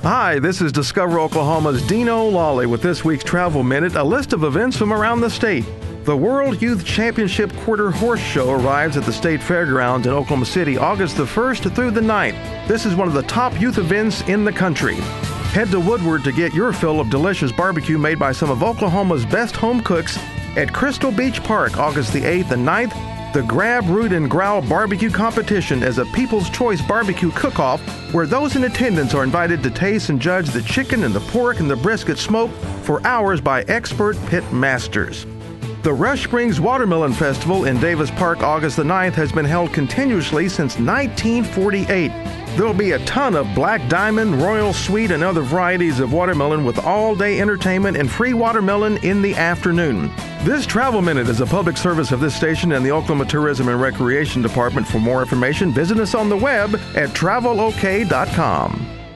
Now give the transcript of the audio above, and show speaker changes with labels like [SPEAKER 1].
[SPEAKER 1] Hi, this is Discover Oklahoma's Dino Lawley with this week's Travel Minute, a list of events from around the state. The World Youth Championship Quarter Horse Show arrives at the State Fairgrounds in Oklahoma City August the 1st through the 9th. This is one of the top youth events in the country. Head to Woodward to get your fill of delicious barbecue made by some of Oklahoma's best home cooks at Crystal Beach Park August the 8th and 9th. The Grab, Root, and Growl Barbecue Competition is a People's Choice barbecue cook-off where those in attendance are invited to taste and judge the chicken and the pork and the brisket smoked for hours by expert pit masters. The Rush Springs Watermelon Festival in Davis Park August the 9th has been held continuously since 1948. There will be a ton of Black Diamond, Royal Sweet, and other varieties of watermelon with all-day entertainment and free watermelon in the afternoon. This Travel Minute is a public service of this station and the Oklahoma Tourism and Recreation Department. For more information, visit us on the web at travelok.com.